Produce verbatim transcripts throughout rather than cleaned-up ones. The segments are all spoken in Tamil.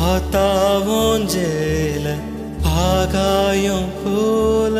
ஆத்தாவோஞ்சேல ஆகாயம் போல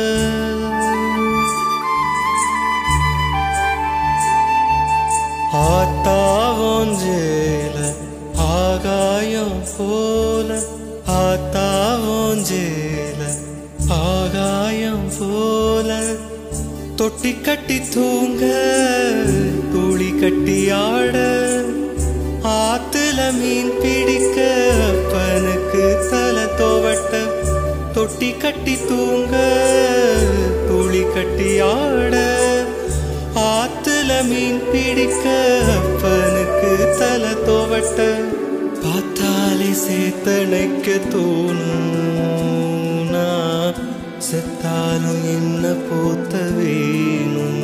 ஆத்தாவோஞ்சேல ஆகாயம் போல ஆத்தாவோஞ்சேல ஆகாயம் போல தொட்டி கட்டி தூங்க துளி கட்டி ஆட ஆத்துல மீன் பிடிக்க அப்பனுக்கு தலை தோவட்ட தொட்டி கட்டி தூங்க துளி கட்டி ஆட ஆத்துல மீன் பிடிக்க அப்பனுக்கு தலை தோவட்ட பார்த்தாலே சேத்தனைக்க தோணும் செத்தாலும் என்ன போத்த வேணும்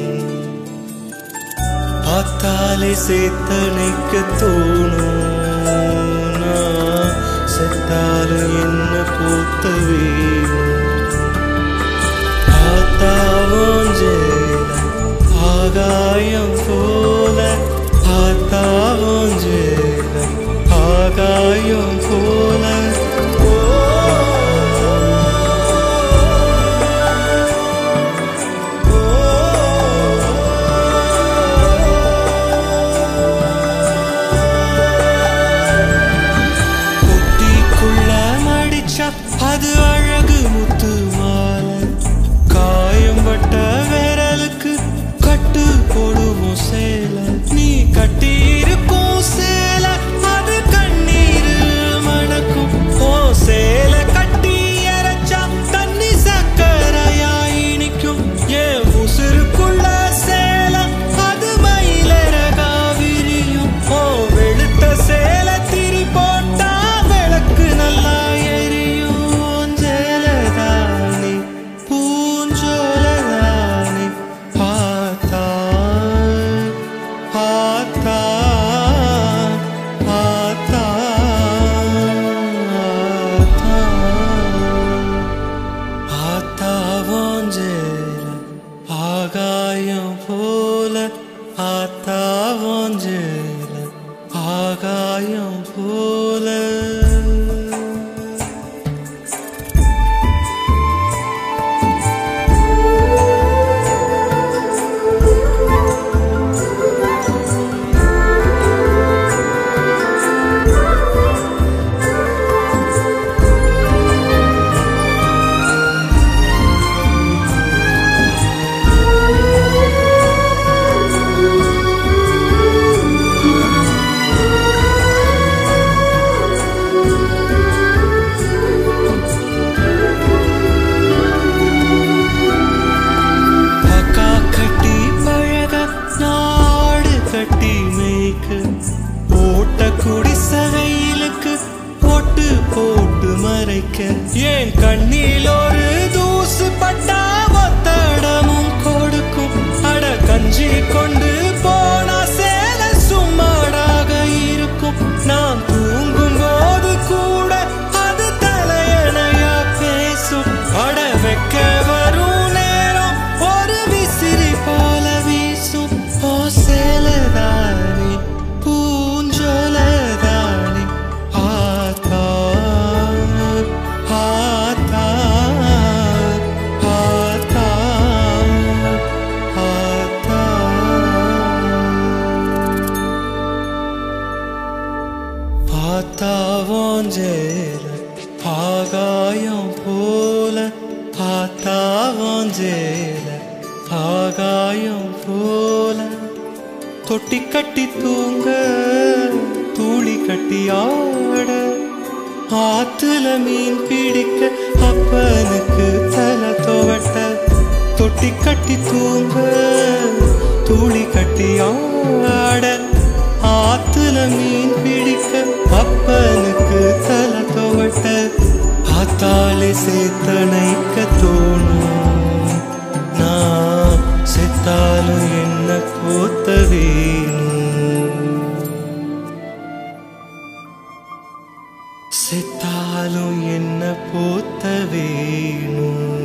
பார்த்தாலே சேத்தனைக்க தோணும் செத்தாலும் என்ன போத்த வேணும் ஆத்தாவோஞ்சேல ஆகாயம் போல ஆத்தாவோஞ்சேல ஆகாயம் போல அது அழகு முத்து மாலை காயம் பட்ட விரலுக்கு கட்டு போடுவோம் சேல நீ கட்டி இருக்கும் சேல அது கண்ணீர் மணக்கும் ஓ சேல கட்டி அரைச்சா தண்ணி சக்கரையா இனிக்கும் ஏன் உசுருக்குள்ள சேல அது மயிலரகா விரியும் ஓ வெளுத்த சேல திரி போட்டா விளக்கு நல்லா ஆகாயம் போல ஆத்தாவோஞ்சேல ஆகாயம் போல குடிசகையிலுக்கு போட்டு போட்டு மறைக்க ஏன் கண்ணில் ஒரு தூசு பட்டா ஒத்தடமும் கொடுக்கும் அட கஞ்சி கொண்டு போனா சேல சும்மாடாக இருக்கும் நான் தூங்கும் போது கூட அது தலையணையா பேசும் அட வைக்க வரும் நேரம் ஒரு விசிறி போல வீசும் ஓ சேலதானே பூஞ்சோலதானே ஆத்தா ஆத்தா ஆத்தா ஆத்தா ஆத்தாவோஞ்சேல ஆகாயம் போல ஆத்தாவோஞ்சேல ஆகாயம் போல தொட்டி கட்டி தூங்க தூளி கட்டி ஆட ஆத்துல மீன் பிடிக்க அப்பனுக்கு தலை தோவட்ட தொட்டி கட்டி தூங்க தூளி கட்டி ஆட ஆத்துல மீன் பிடிக்க அப்பனுக்கு தலை தோவட்ட ஆத்தாலே சேத்தனைக்க தோணும் நான் செத்தாலும் என்ன போத்த வேணும் செத்தாலும் என்ன போத்த வேணும்